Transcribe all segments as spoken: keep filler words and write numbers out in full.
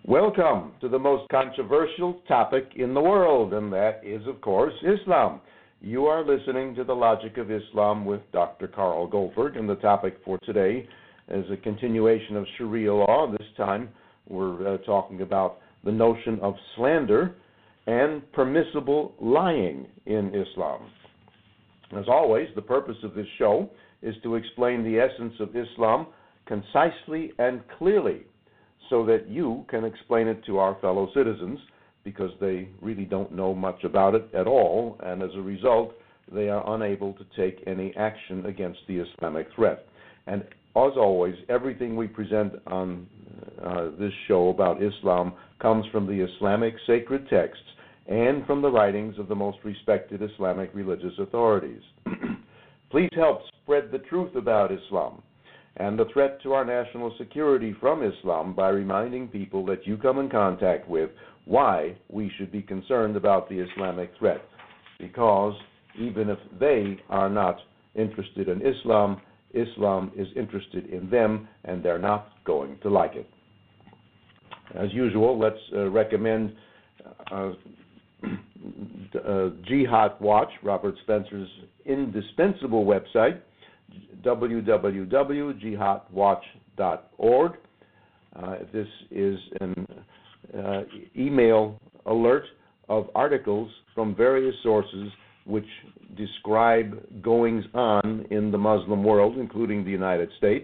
Welcome to the most controversial topic in the world, and that is, of course, Islam. You are listening to The Logic of Islam with Doctor Carl Goldberg, and the topic for today is a continuation of Sharia law. This time we're uh, talking about the notion of slander and permissible lying in Islam. As always, the purpose of this show is to explain the essence of Islam concisely and clearly, so that you can explain it to our fellow citizens, because they really don't know much about it at all, and as a result, they are unable to take any action against the Islamic threat. And as always, everything we present on uh, this show about Islam comes from the Islamic sacred texts and from the writings of the most respected Islamic religious authorities. Please help spread the truth about Islam and the threat to our national security from Islam by reminding people that you come in contact with why we should be concerned about the Islamic threat. Because even if they are not interested in Islam, Islam is interested in them, and they're not going to like it. As usual, let's uh, recommend uh, uh, Jihad Watch, Robert Spencer's indispensable website, w w w dot jihad watch dot org. Uh, this is an uh, email alert of articles from various sources which describe goings on in the Muslim world, including the United States,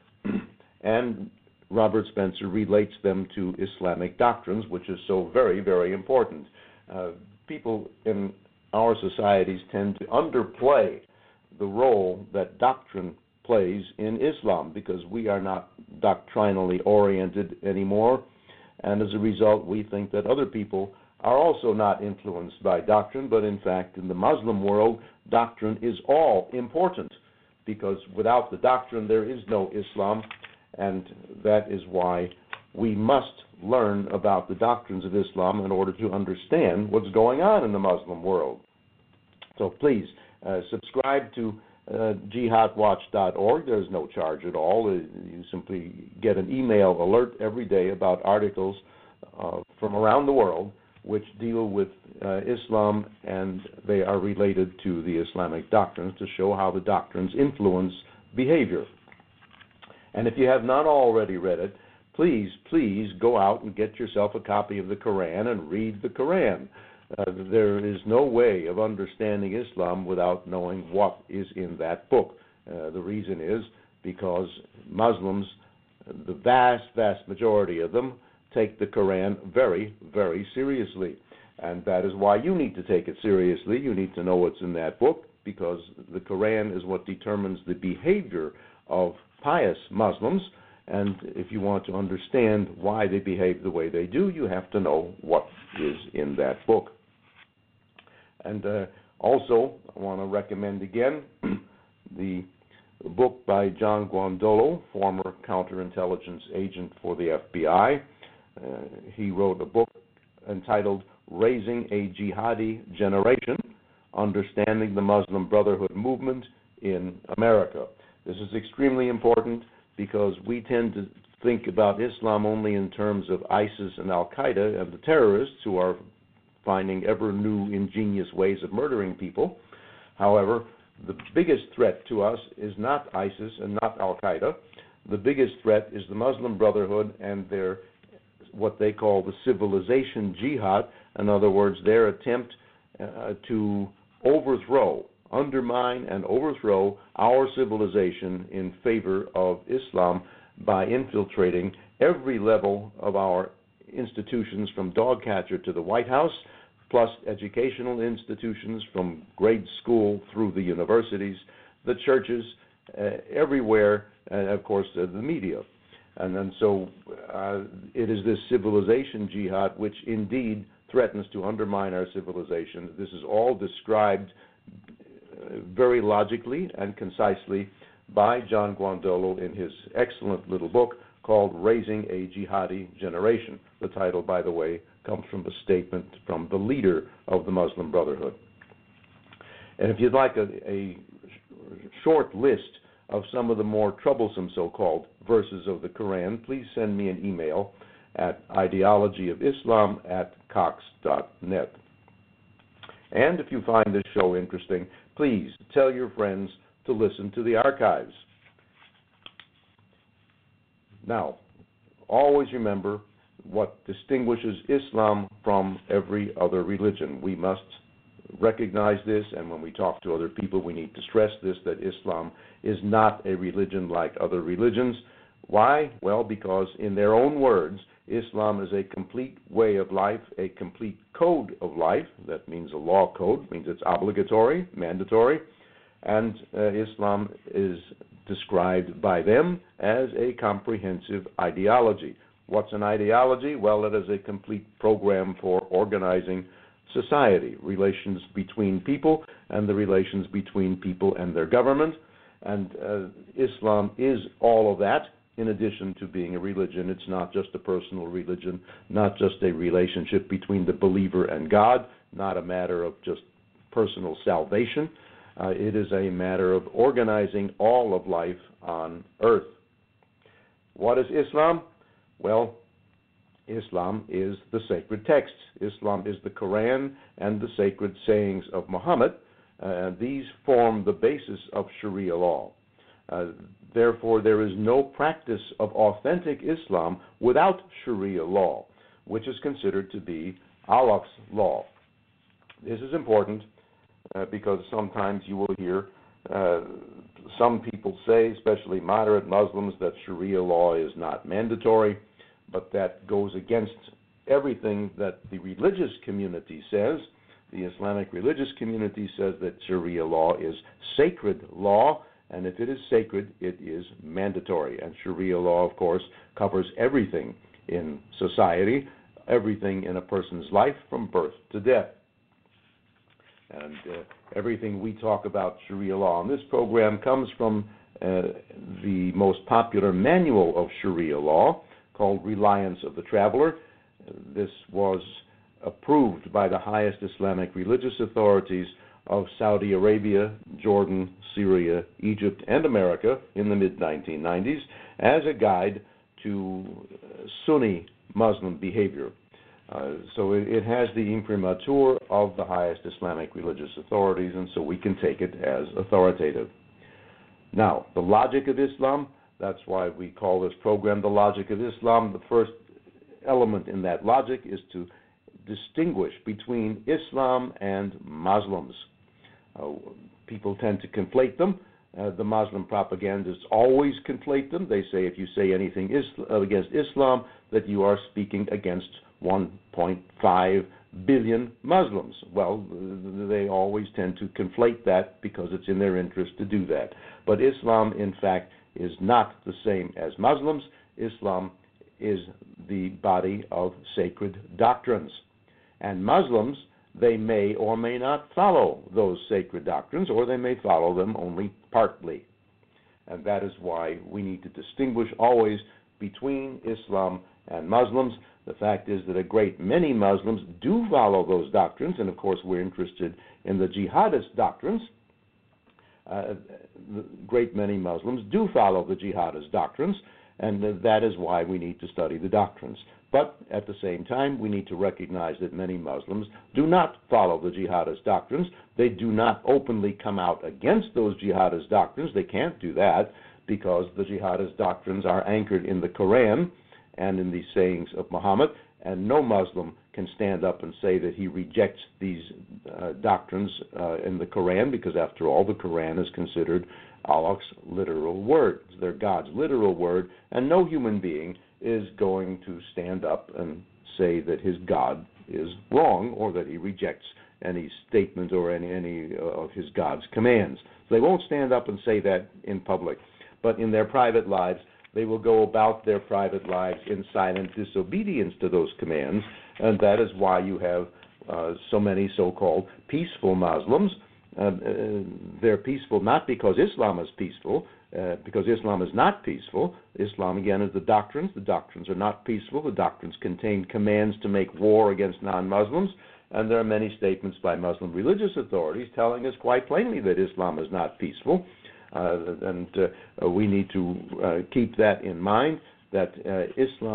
and Robert Spencer relates them to Islamic doctrines, which is so very, very important. Uh, people in our societies tend to underplay the role that doctrine plays in Islam, because we are not doctrinally oriented anymore, and as a result we think that other people are also not influenced by doctrine, but in fact in the Muslim world doctrine is all important, because without the doctrine there is no Islam, and that is why we must learn about the doctrines of Islam in order to understand what's going on in the Muslim world. So please, Uh, subscribe to uh, jihad watch dot org. There's no charge at all. Uh, you simply get an email alert every day about articles uh, from around the world which deal with uh, Islam, and they are related to the Islamic doctrines to show how the doctrines influence behavior. And if you have not already read it, please, please go out and get yourself a copy of the Quran and read the Quran. Uh, there is no way of understanding Islam without knowing what is in that book. Uh, the reason is because Muslims, the vast, vast majority of them, take the Quran very, very seriously. And that is why you need to take it seriously. You need to know what's in that book, because the Quran is what determines the behavior of pious Muslims. And if you want to understand why they behave the way they do, you have to know what is in that book. And uh, also, I want to recommend again the book by John Guandolo, former counterintelligence agent for the F B I. Uh, he wrote a book entitled Raising a Jihadi Generation, Understanding the Muslim Brotherhood Movement in America. This is extremely important because we tend to think about Islam only in terms of ISIS and Al-Qaeda and the terrorists who are finding ever new ingenious ways of murdering people. However, the biggest threat to us is not ISIS and not Al-Qaeda. The biggest threat is the Muslim Brotherhood and their, what they call the civilization jihad. In other words, their attempt uh, to overthrow, undermine and overthrow our civilization in favor of Islam by infiltrating every level of our institutions, from dog catcher to the White House, plus educational institutions from grade school through the universities, the churches, uh, everywhere, and of course uh, the media. And then so uh, it is this civilization jihad which indeed threatens to undermine our civilization. This is all described very logically and concisely by John Guandolo in his excellent little book called Raising a Jihadi Generation. The title, by the way, comes from a statement from the leader of the Muslim Brotherhood. And if you'd like a, a short list of some of the more troublesome so-called verses of the Quran, please send me an email at ideology of islam at cox dot net. And if you find this show interesting, please tell your friends to listen to the archives. Now, always remember what distinguishes Islam from every other religion. We must recognize this, and when we talk to other people, we need to stress this, that Islam is not a religion like other religions. Why? Well, because in their own words, Islam is a complete way of life, a complete code of life. That means a law code, means it's obligatory, mandatory, and uh, Islam is described by them as a comprehensive ideology. What's an ideology? Well, it is a complete program for organizing society, relations between people, and the relations between people and their government. And uh, Islam is all of that. In addition to being a religion, it's not just a personal religion, not just a relationship between the believer and God, not a matter of just personal salvation. Uh, it is a matter of organizing all of life on earth. What is Islam? Well, Islam is the sacred texts. Islam is the Quran and the sacred sayings of Muhammad. Uh, these form the basis of Sharia law. Uh, therefore, there is no practice of authentic Islam without Sharia law, which is considered to be Allah's law. This is important uh, because sometimes you will hear uh, some people say, especially moderate Muslims, that Sharia law is not mandatory, but that goes against everything that the religious community says. The Islamic religious community says that Sharia law is sacred law, and if it is sacred, it is mandatory. And Sharia law, of course, covers everything in society, everything in a person's life from birth to death. And uh, everything we talk about Sharia law on this program comes from uh, the most popular manual of Sharia law, called Reliance of the Traveler. This was approved by the highest Islamic religious authorities of Saudi Arabia, Jordan, Syria, Egypt, and America in the mid nineteen nineties as a guide to Sunni Muslim behavior. Uh, so it, it has the imprimatur of the highest Islamic religious authorities, and so we can take it as authoritative. Now, the logic of Islam, that's why we call this program The Logic of Islam. The first element in that logic is to distinguish between Islam and Muslims. Uh, people tend to conflate them. Uh, the Muslim propagandists always conflate them. They say if you say anything is, against Islam, that you are speaking against one point five billion Muslims. Well, they always tend to conflate that because it's in their interest to do that. But Islam, in fact, is not the same as Muslims. Islam is the body of sacred doctrines. And Muslims, they may or may not follow those sacred doctrines, or they may follow them only partly. And that is why we need to distinguish always between Islam and Muslims. The fact is that a great many Muslims do follow those doctrines, and of course we're interested in the jihadist doctrines. Uh, the great many Muslims do follow the jihadist doctrines, and that is why we need to study the doctrines. But at the same time, we need to recognize that many Muslims do not follow the jihadist doctrines. They do not openly come out against those jihadist doctrines. They can't do that because the jihadist doctrines are anchored in the Quran and in the sayings of Muhammad, and no Muslim can stand up and say that he rejects these uh, doctrines uh, in the Quran, because after all, the Quran is considered Allah's literal word. They're God's literal word, and no human being is going to stand up and say that his God is wrong or that he rejects any statement or any, any uh, of his God's commands. So they won't stand up and say that in public, but in their private lives, they will go about their private lives in silent disobedience to those commands, and that is why you have uh, so many so-called peaceful Muslims. Uh, uh, they're peaceful not because Islam is peaceful, uh, because Islam is not peaceful. Islam, again, is the doctrines. The doctrines are not peaceful. The doctrines contain commands to make war against non-Muslims, and there are many statements by Muslim religious authorities telling us quite plainly that Islam is not peaceful. Uh, and uh, we need to uh, keep that in mind, that uh, Islam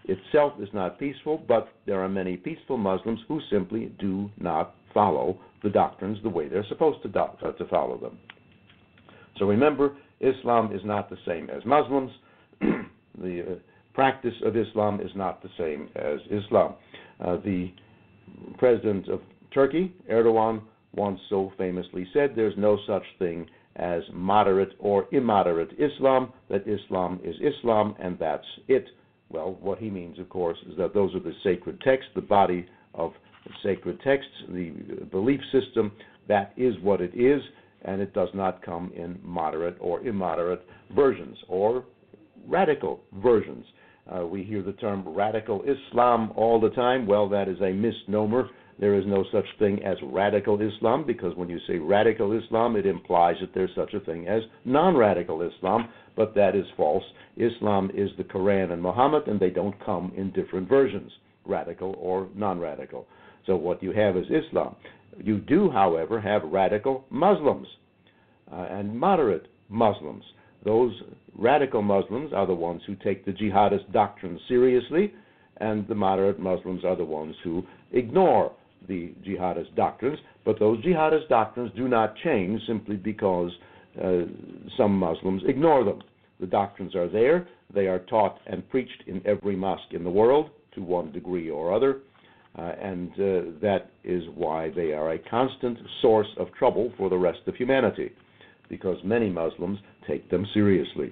itself is not peaceful, but there are many peaceful Muslims who simply do not follow the doctrines the way they're supposed to, do, uh, to follow them. So remember, Islam is not the same as Muslims. the uh, practice of Islam is not the same as Islam. Uh, the president of Turkey, Erdogan, once so famously said, there's no such thing as moderate or immoderate Islam, that Islam is Islam, and that's it. Well, what he means, of course, is that those are the sacred texts, the body of sacred texts, the belief system, that is what it is, and it does not come in moderate or immoderate versions or radical versions. Uh, we hear the term radical Islam all the time. Well, that is a misnomer. There is no such thing as radical Islam, because when you say radical Islam, it implies that there's such a thing as non-radical Islam, but that is false. Islam is the Quran and Muhammad, and they don't come in different versions, radical or non-radical. So what you have is Islam. You do, however, have radical Muslims uh, and moderate Muslims. Those radical Muslims are the ones who take the jihadist doctrine seriously, and the moderate Muslims are the ones who ignore the jihadist doctrines. But those jihadist doctrines do not change simply because uh, some Muslims ignore them. The doctrines are there. They are taught and preached in every mosque in the world to one degree or other, uh, and uh, that is why they are a constant source of trouble for the rest of humanity, because many Muslims take them seriously.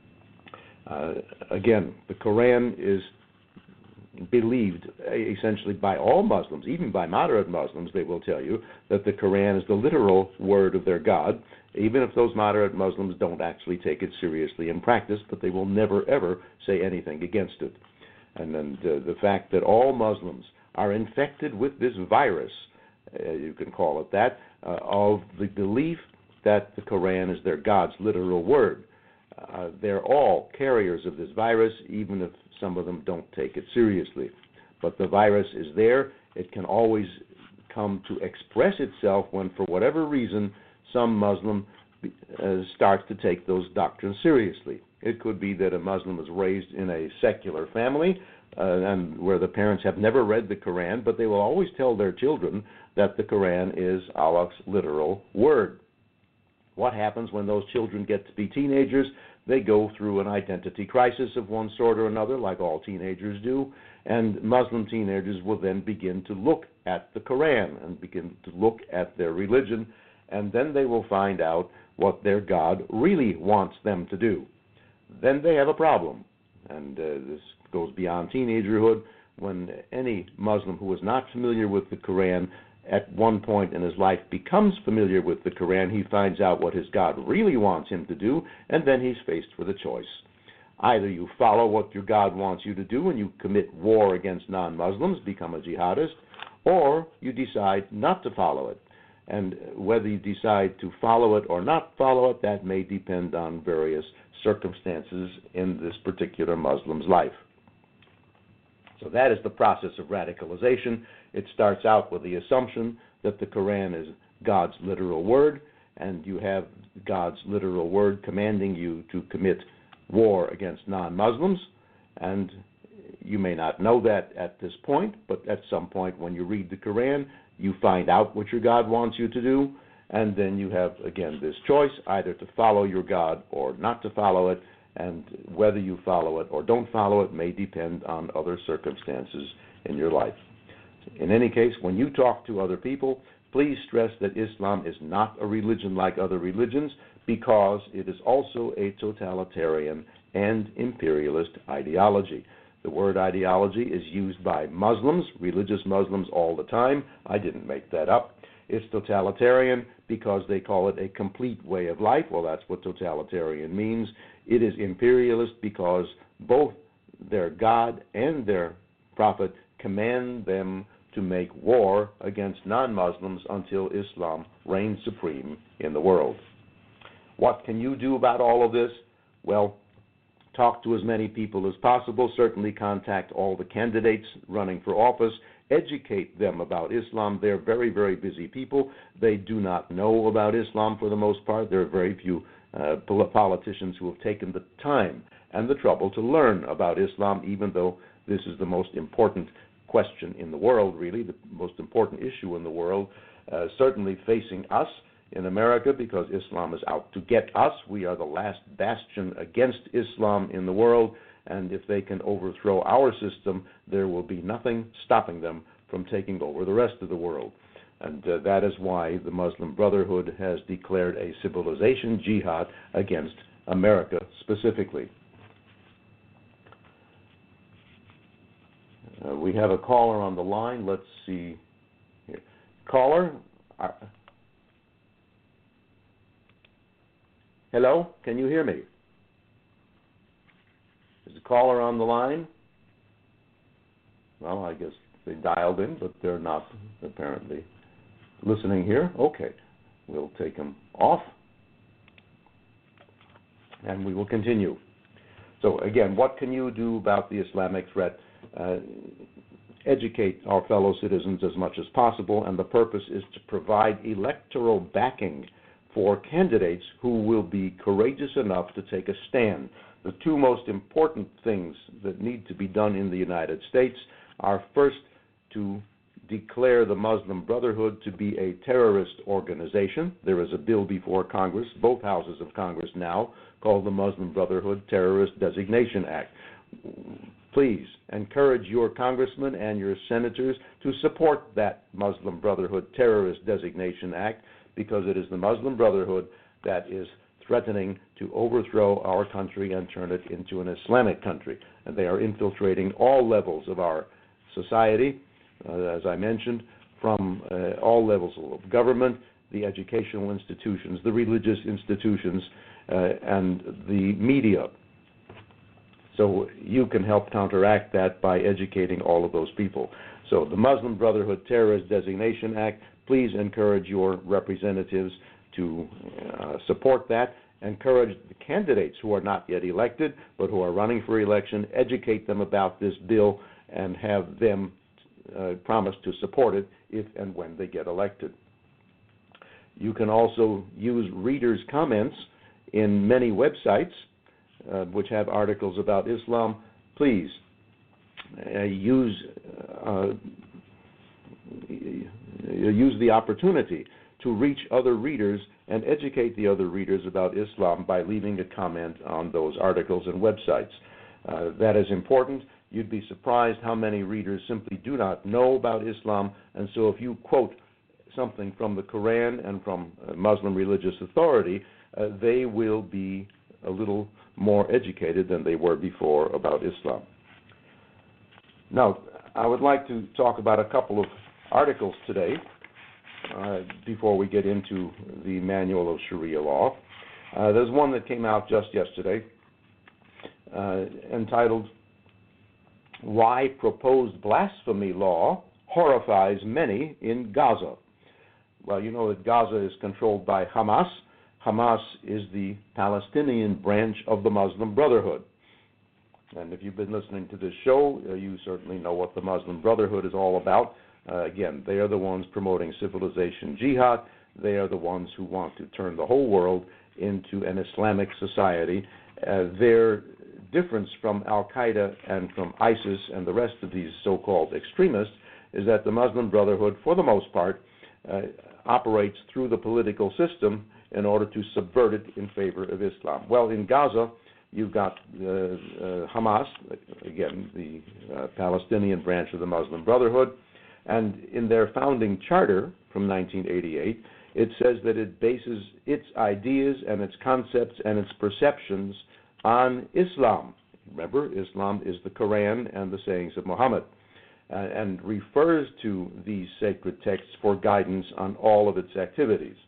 Uh, again, the Quran is believed essentially by all Muslims, even by moderate Muslims. They will tell you that the Quran is the literal word of their God, even if those moderate Muslims don't actually take it seriously in practice, but they will never, ever say anything against it. And then the, the fact that all Muslims are infected with this virus, uh, you can call it that, uh, of the belief that the Quran is their God's literal word. Uh, they're all carriers of this virus, even if some of them don't take it seriously. But the virus is there. It can always come to express itself when, for whatever reason, some Muslim uh, starts to take those doctrines seriously. It could be that a Muslim is raised in a secular family uh, and where the parents have never read the Quran, but they will always tell their children that the Quran is Allah's literal word. What happens when those children get to be teenagers? They go through an identity crisis of one sort or another, like all teenagers do, and Muslim teenagers will then begin to look at the Quran and begin to look at their religion, and then they will find out what their God really wants them to do. Then they have a problem, and uh, this goes beyond teenagerhood. When any Muslim who is not familiar with the Quran at one point in his life becomes familiar with the Quran, he finds out what his God really wants him to do, and then he's faced with a choice. Either you follow what your God wants you to do and you commit war against non-Muslims, become a jihadist, or you decide not to follow it. And whether you decide to follow it or not follow it, that may depend on various circumstances in this particular Muslim's life. So that is the process of radicalization. It starts out with the assumption that the Quran is God's literal word, and you have God's literal word commanding you to commit war against non-Muslims, and you may not know that at this point, but at some point when you read the Quran, you find out what your God wants you to do, and then you have, again, this choice, either to follow your God or not to follow it, and whether you follow it or don't follow it may depend on other circumstances in your life. In any case, when you talk to other people, please stress that Islam is not a religion like other religions, because it is also a totalitarian and imperialist ideology. The word ideology is used by Muslims, religious Muslims, all the time. I didn't make that up. It's totalitarian because they call it a complete way of life. Well, that's what totalitarian means. It is imperialist because both their God and their prophet command them to make war against non-Muslims until Islam reigns supreme in the world. What can you do about all of this? Well, talk to as many people as possible. Certainly contact all the candidates running for office. Educate them about Islam. They're very, very busy people. They do not know about Islam for the most part. There are very few uh, politicians who have taken the time and the trouble to learn about Islam, even though This is the most important question in the world, really, the most important issue in the world, uh, certainly facing us in America, because Islam is out to get us. We are the last bastion against Islam in the world, and if they can overthrow our system, there will be nothing stopping them from taking over the rest of the world. And uh, that is why the Muslim Brotherhood has declared a civilization jihad against America specifically. Uh, we have a caller on the line. Let's see here. Caller? Uh, hello? Can you hear me? Is the caller on the line? Well, I guess they dialed in, but they're not apparently listening here. Okay. We'll take them off, and we will continue. So, again, what can you do about the Islamic threat? Uh, educate our fellow citizens as much as possible, and the purpose is to provide electoral backing for candidates who will be courageous enough to take a stand. The two most important things that need to be done in the United States are first to declare the Muslim Brotherhood to be a terrorist organization. There is a bill before Congress, both houses of Congress now, called the Muslim Brotherhood Terrorist Designation Act. Please encourage your congressmen and your senators to support that Muslim Brotherhood Terrorist Designation Act, because it is the Muslim Brotherhood that is threatening to overthrow our country and turn it into an Islamic country. And they are infiltrating all levels of our society, uh, as I mentioned, from uh, all levels of government, the educational institutions, the religious institutions, uh, and the media. So you can help counteract that by educating all of those people. So the Muslim Brotherhood Terrorist Designation Act, please encourage your representatives to uh, support that. Encourage the candidates who are not yet elected but who are running for election, educate them about this bill and have them uh, promise to support it if and when they get elected. You can also use readers' comments in many websites Uh, which have articles about Islam. Please uh, use uh, use the opportunity to reach other readers and educate the other readers about Islam by leaving a comment on those articles and websites. Uh, that is important. You'd be surprised how many readers simply do not know about Islam, and so if you quote something from the Quran and from a Muslim religious authority, uh, they will be a little more educated than they were before about Islam. Now, I would like to talk about a couple of articles today uh, before we get into the Manual of Sharia Law. Uh, there's one that came out just yesterday uh, entitled, "Why Proposed Blasphemy Law Horrifies Many in Gaza." Well, you know that Gaza is controlled by Hamas. Hamas is the Palestinian branch of the Muslim Brotherhood. And if you've been listening to this show, uh, you certainly know what the Muslim Brotherhood is all about. Uh, again, they are the ones promoting civilization jihad. They are the ones who want to turn the whole world into an Islamic society. Uh, their difference from Al-Qaeda and from ISIS and the rest of these so-called extremists is that the Muslim Brotherhood, for the most part, uh, operates through the political system in order to subvert it in favor of Islam. Well, in Gaza, you've got uh, uh, Hamas, again, the uh, Palestinian branch of the Muslim Brotherhood, and in their founding charter from nineteen eighty-eight, it says that it bases its ideas and its concepts and its perceptions on Islam. Remember, Islam is the Quran and the sayings of Muhammad, uh, and refers to these sacred texts for guidance on all of its activities.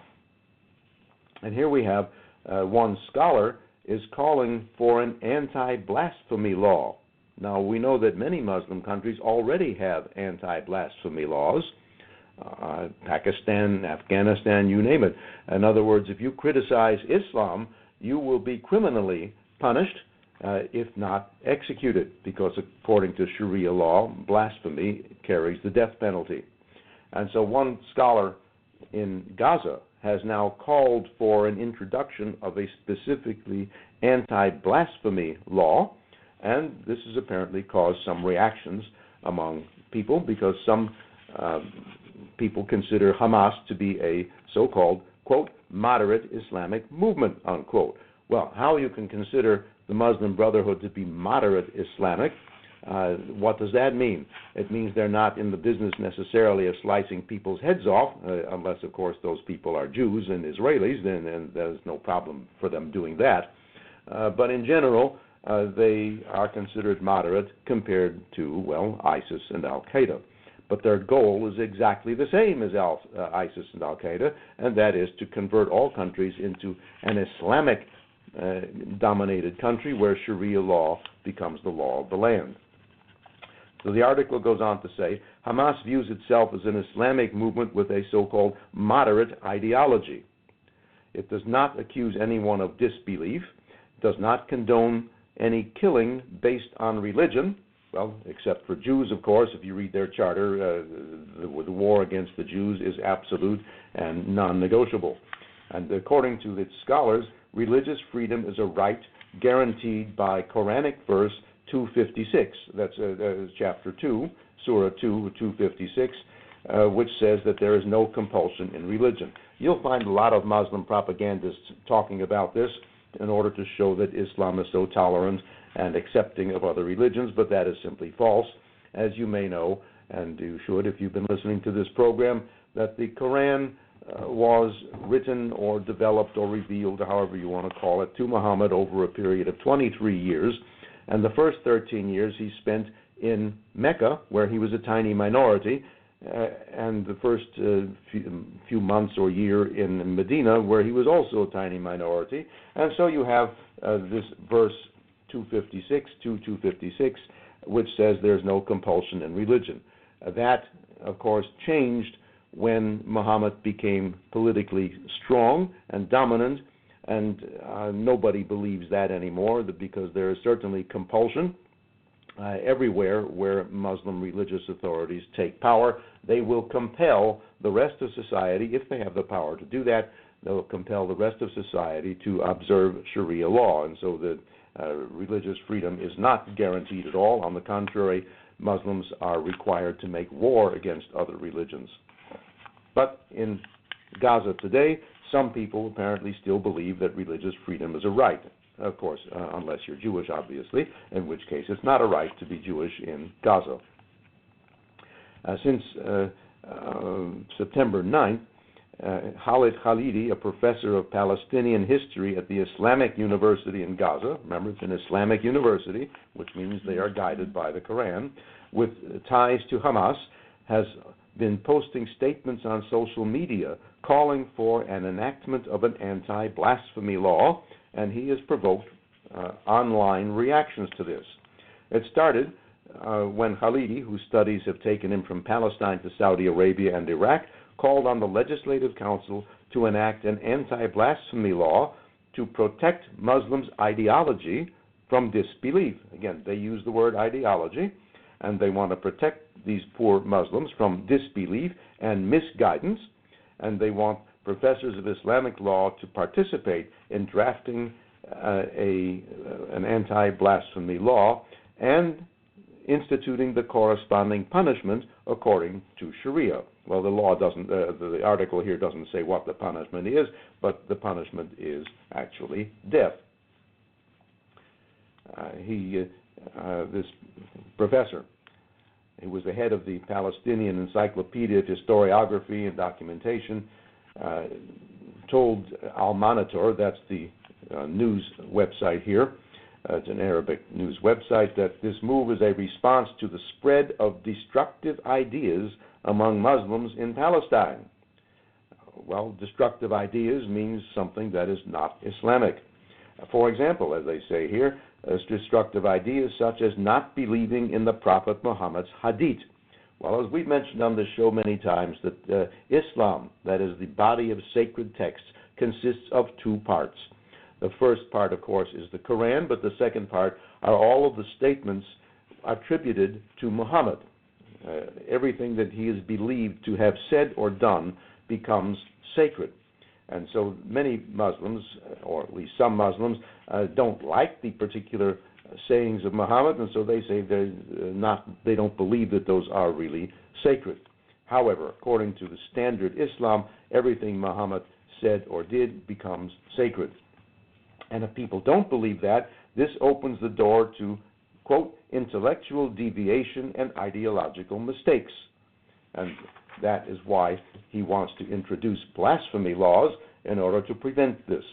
And here we have uh, one scholar is calling for an anti-blasphemy law. Now, we know that many Muslim countries already have anti-blasphemy laws. Uh, Pakistan, Afghanistan, you name it. In other words, if you criticize Islam, you will be criminally punished, uh, if not executed, because according to Sharia law, blasphemy carries the death penalty. And so one scholar in Gaza has now called for an introduction of a specifically anti-blasphemy law, And this has apparently caused some reactions among people because some uh, people consider Hamas to be a so-called, quote, moderate Islamic movement, unquote. Well, how you can consider the Muslim Brotherhood to be moderate Islamic, uh, what does that mean? It means they're not in the business necessarily of slicing people's heads off, uh, unless, of course, those people are Jews and Israelis, then, then there's no problem for them doing that. Uh, but in general, uh, they are considered moderate compared to, well, ISIS and Al-Qaeda. But their goal is exactly the same as Al, uh, ISIS and Al-Qaeda, and that is to convert all countries into an Islamic uh, dominated country where Sharia law becomes the law of the land. So the article goes on to say, Hamas views itself as an Islamic movement with a so-called moderate ideology. It does not accuse anyone of disbelief, does not condone any killing based on religion, well, except for Jews, of course. If you read their charter, uh, the, the war against the Jews is absolute and non-negotiable. And according to its scholars, religious freedom is a right guaranteed by Quranic verse two fifty-six. That's uh, uh, chapter two, Surah two, two fifty-six, uh, which says that there is no compulsion in religion. You'll find a lot of Muslim propagandists talking about this in order to show that Islam is so tolerant and accepting of other religions, but that is simply false. As you may know, and you should if you've been listening to this program, that the Quran uh, was written or developed or revealed, however you want to call it, to Muhammad over a period of twenty-three years, and the first thirteen years he spent in Mecca, where he was a tiny minority, uh, and the first uh, few, few months or year in Medina, where he was also a tiny minority. And so you have uh, this verse two fifty-six, two fifty-six, which says there's no compulsion in religion. Uh, that, of course, changed when Muhammad became politically strong and dominant, and uh, nobody believes that anymore because there is certainly compulsion. Uh, everywhere where Muslim religious authorities take power, they will compel the rest of society, if they have the power to do that, they'll compel the rest of society to observe Sharia law. And so the uh, religious freedom is not guaranteed at all. On the contrary, Muslims are required to make war against other religions. But in Gaza today, some people apparently still believe that religious freedom is a right. Of course, uh, unless you're Jewish, obviously, in which case it's not a right to be Jewish in Gaza. Uh, since uh, uh, September ninth, uh, Khalid Khalidi, a professor of Palestinian history at the Islamic University in Gaza, remember it's an Islamic university, which means they are guided by the Quran, with ties to Hamas, has been posting statements on social media calling for an enactment of an anti-blasphemy law, and he has provoked uh, online reactions to this. It started uh, when Khalidi, whose studies have taken him from Palestine to Saudi Arabia and Iraq, called on the Legislative Council to enact an anti-blasphemy law to protect Muslims' ideology from disbelief. Again, they use the word ideology, and they want to protect these poor Muslims from disbelief and misguidance, and they want professors of Islamic law to participate in drafting uh, a uh, an anti-blasphemy law and instituting the corresponding punishment according to Sharia. Well, the law doesn't, uh, the article here doesn't say what the punishment is, but the punishment is actually death. Uh, he, uh, this professor, he was the head of the Palestinian Encyclopedia of Historiography and Documentation, uh, told Al Monitor, that's the uh, news website here, uh, it's an Arabic news website, that this move is a response to the spread of destructive ideas among Muslims in Palestine. Well, destructive ideas means something that is not Islamic. For example, as they say here, uh, destructive ideas such as not believing in the Prophet Muhammad's hadith. Well, as we've mentioned on this show many times, that uh, Islam, that is the body of sacred texts, consists of two parts. The first part, of course, is the Quran, but the second part are all of the statements attributed to Muhammad. Uh, everything that he is believed to have said or done becomes sacred. And so many Muslims, or at least some Muslims, uh, don't like the particular sayings of Muhammad, and so they say they not they don't believe that those are really sacred. However, according to the standard Islam, everything Muhammad said or did becomes sacred. And if people don't believe that, this opens the door to, quote, intellectual deviation and ideological mistakes. And that is why he wants to introduce blasphemy laws in order to prevent this.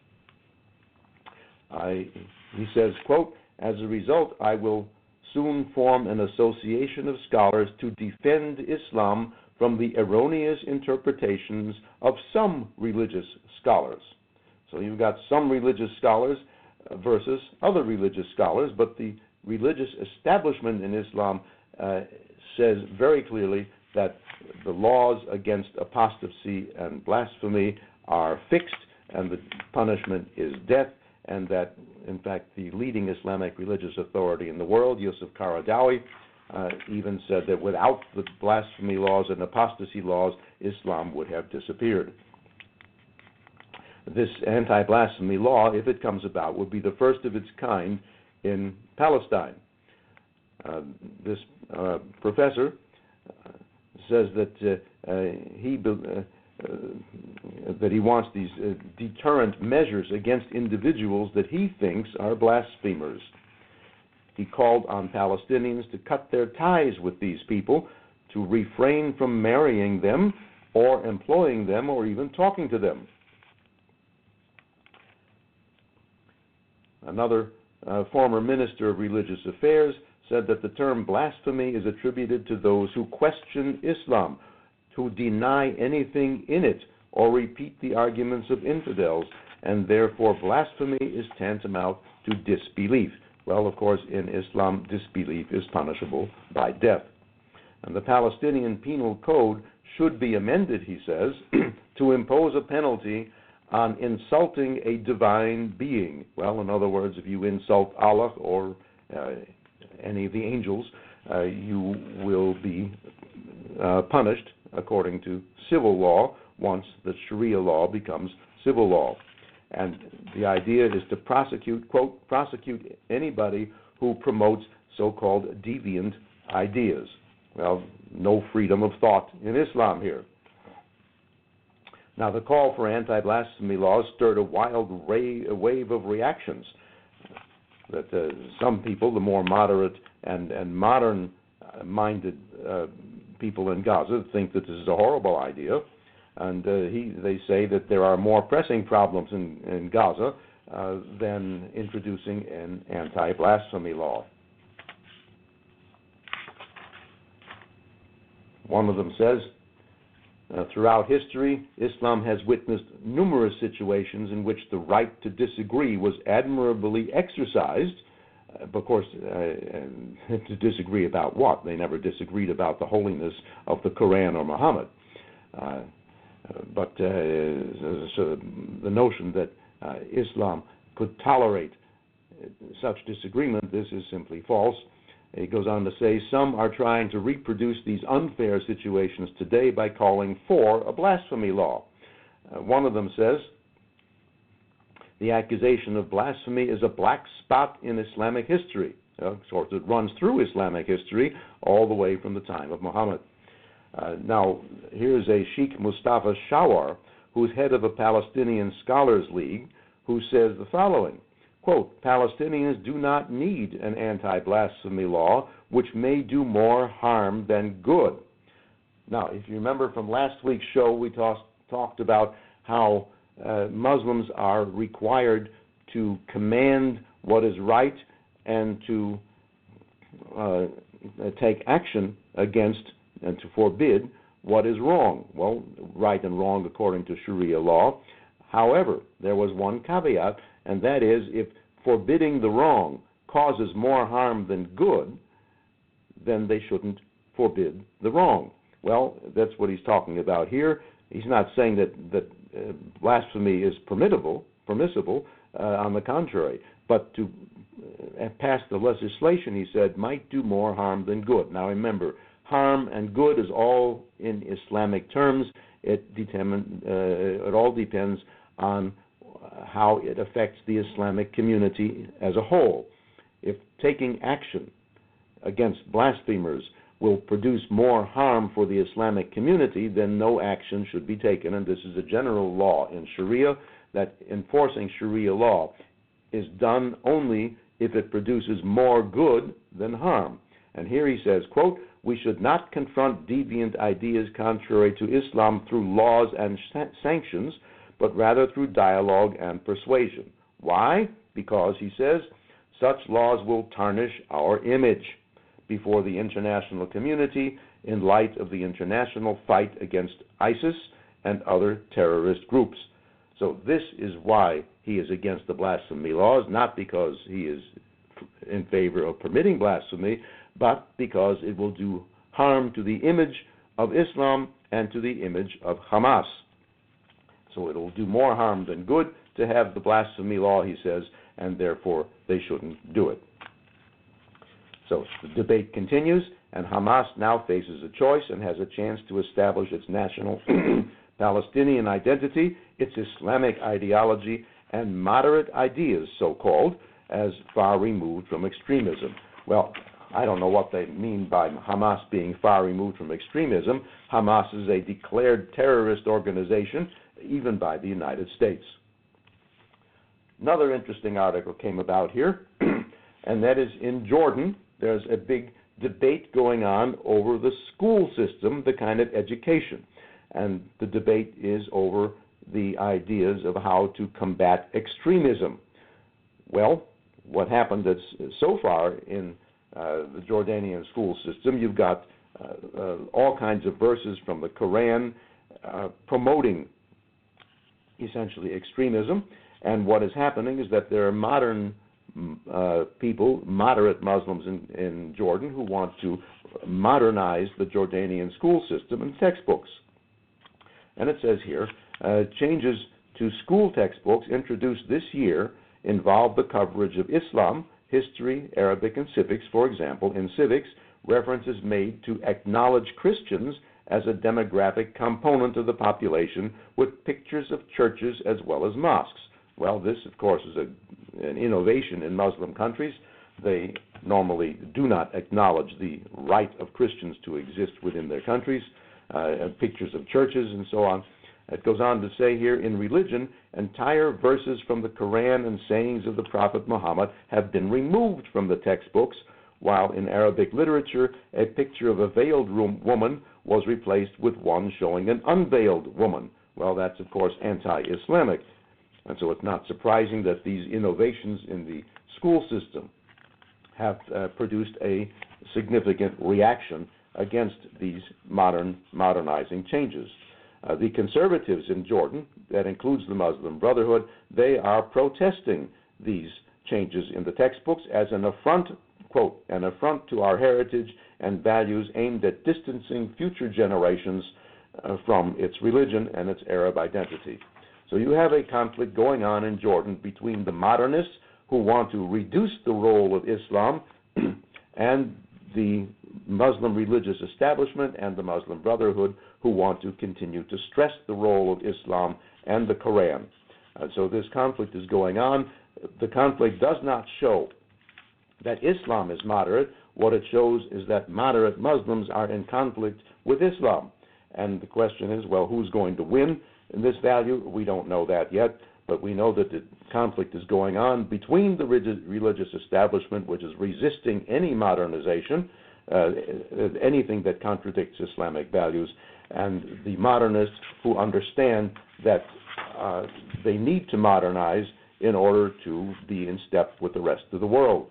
I, he says, quote, as a result, I will soon form an association of scholars to defend Islam from the erroneous interpretations of some religious scholars. So you've got some religious scholars versus other religious scholars, but the religious establishment in Islam uh, says very clearly that the laws against apostasy and blasphemy are fixed and the punishment is death, and that, in fact, the leading Islamic religious authority in the world, Yusuf Qaradawi, uh, even said that without the blasphemy laws and apostasy laws, Islam would have disappeared. This anti-blasphemy law, if it comes about, would be the first of its kind in Palestine. Uh, this uh, professor uh, says that uh, uh, he uh, uh, that he wants these uh, deterrent measures against individuals that he thinks are blasphemers. He called on Palestinians to cut their ties with these people, to refrain from marrying them or employing them or even talking to them. Another uh, former minister of religious affairs said that the term blasphemy is attributed to those who question Islam, who deny anything in it or repeat the arguments of infidels, and therefore blasphemy is tantamount to disbelief. Well, of course, in Islam, disbelief is punishable by death. And the Palestinian Penal Code should be amended, he says, to impose a penalty on insulting a divine being. Well, in other words, if you insult Allah or uh, any of the angels, uh, you will be uh, punished according to civil law once the Sharia law becomes civil law. And the idea is to prosecute, quote, prosecute anybody who promotes so-called deviant ideas. Well, no freedom of thought in Islam here. Now, the call for anti-blasphemy laws stirred a wild ray, a wave of reactions. That uh, some people, the more moderate and, and modern-minded uh, people in Gaza, think that this is a horrible idea. And uh, he, they say that there are more pressing problems in, in Gaza uh, than introducing an anti-blasphemy law. One of them says, uh, throughout history, Islam has witnessed numerous situations in which the right to disagree was admirably exercised. Uh, of course, uh, to disagree about what? They never disagreed about the holiness of the Quran or Muhammad. Uh, But uh, so the notion that uh, Islam could tolerate such disagreement, this is simply false. He goes on to say, some are trying to reproduce these unfair situations today by calling for a blasphemy law. Uh, one of them says, the accusation of blasphemy is a black spot in Islamic history. Uh, sort of runs through Islamic history all the way from the time of Muhammad. Uh, now, here's a Sheikh Mustafa Shawar, who's head of a Palestinian Scholars League, who says the following, quote, Palestinians do not need an anti-blasphemy law, which may do more harm than good. Now, if you remember from last week's show, we talk, talked about how uh, Muslims are required to command what is right and to uh, take action against and to forbid what is wrong. Well, right and wrong according to Sharia law. However, there was one caveat, and that is if forbidding the wrong causes more harm than good, then they shouldn't forbid the wrong. Well, that's what he's talking about here. He's not saying that, that uh, blasphemy is permissible, permissible uh, on the contrary, but to uh, pass the legislation, he said, might do more harm than good. Now remember, harm and good is all in Islamic terms. It, determine, uh, it all depends on how it affects the Islamic community as a whole. taking action against blasphemers will produce more harm for the Islamic community, then no action should be taken. And this is a general law in Sharia, that enforcing Sharia law is done only if it produces more good than harm. And here he says, quote, "We should not confront deviant ideas contrary to Islam through laws and sanctions, but rather through dialogue and persuasion." Why? Because, he says, such laws will tarnish our image before the international community in light of the international fight against ISIS and other terrorist groups. So this is why he is against the blasphemy laws, not because he is in favor of permitting blasphemy, but because it will do harm to the image of Islam and to the image of Hamas. So it will do more harm than good to have the blasphemy law, he says, and therefore they shouldn't do it. So the debate continues, and Hamas now faces a choice and has a chance to establish its national Palestinian identity, its Islamic ideology, and moderate ideas, so-called, as far removed from extremism. Well, I don't know what they mean by Hamas being far removed from extremism. Hamas is a declared terrorist organization, even by the United States. Another interesting article came about here, and that is in Jordan. There's a big debate going on over the school system, the kind of education. And the debate is over the ideas of how to combat extremism. Well, what happened is, so far in uh, the Jordanian school system, you've got uh, uh, all kinds of verses from the Quran uh, promoting essentially extremism. And what is happening is that there are modern uh, people, moderate Muslims in, in Jordan, who want to modernize the Jordanian school system and textbooks. And it says here, uh, changes to school textbooks introduced this year involve the coverage of Islam, history, Arabic, and civics. For example, in civics, reference is made to acknowledge Christians as a demographic component of the population with pictures of churches as well as mosques. Well, this, of course, is a, an innovation in Muslim countries. They normally do not acknowledge the right of Christians to exist within their countries, uh, and pictures of churches and so on. It goes on to say here, in religion, entire verses from the Quran and sayings of the Prophet Muhammad have been removed from the textbooks, while in Arabic literature, a picture of a veiled woman was replaced with one showing an unveiled woman. Well, that's, of course, anti-Islamic. And so it's not surprising that these innovations in the school system have uh, produced a significant reaction against these modern, modernizing changes. Uh, the conservatives in Jordan, that includes the Muslim Brotherhood, they are protesting these changes in the textbooks as an affront, quote, an affront to our heritage and values aimed at distancing future generations uh, from its religion and its Arab identity. So you have a conflict going on in Jordan between the modernists who want to reduce the role of Islam and the Muslim religious establishment and the Muslim Brotherhood who want to continue to stress the role of Islam and the Quran. Uh, so this conflict is going on. The conflict does not show that Islam is moderate. What it shows is that moderate Muslims are in conflict with Islam. And the question is, well, who's going to win in this value? We don't know that yet, but we know that the conflict is going on between the religious establishment, which is resisting any modernization, uh, anything that contradicts Islamic values, and the modernists who understand that uh, they need to modernize in order to be in step with the rest of the world.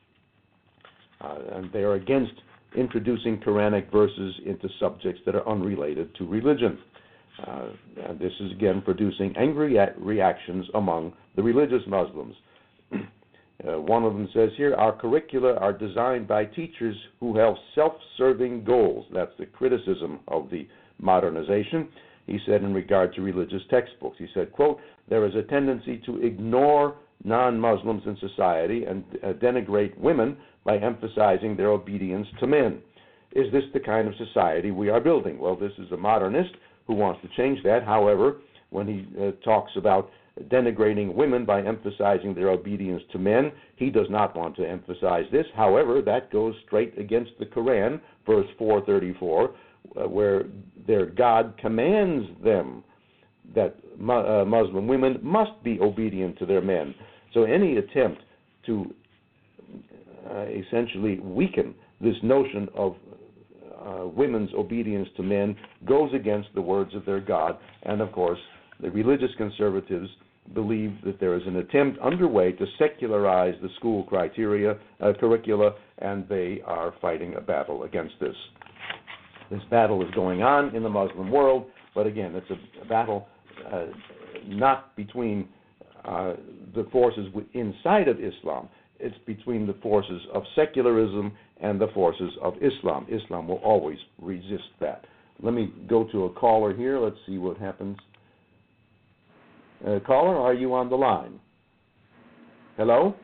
Uh, and they are against introducing Quranic verses into subjects that are unrelated to religion. Uh, and this is, again, producing angry reactions among the religious Muslims. Uh, one of them says here, our curricula are designed by teachers who have self-serving goals. That's the criticism of the modernization. He said in regard to religious textbooks, he said, quote, there is a tendency to ignore non-Muslims in society and uh, denigrate women by emphasizing their obedience to men. Is this the kind of society we are building? Well, this is a modernist who wants to change that. However, when he uh, talks about denigrating women by emphasizing their obedience to men. He does not want to emphasize this. However, that goes straight against the Quran, verse four thirty-four, uh, where their God commands them that mu- uh, Muslim women must be obedient to their men. So any attempt to uh, essentially weaken this notion of uh, women's obedience to men goes against the words of their God. And of course, the religious conservatives believe that there is an attempt underway to secularize the school criteria, uh, curricula, and they are fighting a battle against this. This battle is going on in the Muslim world, but again, it's a battle uh, not between uh, the forces inside of Islam. It's between the forces of secularism and the forces of Islam. Islam will always resist that. Let me go to a caller here. Let's see what happens. Uh, caller, are you on the line? Hello?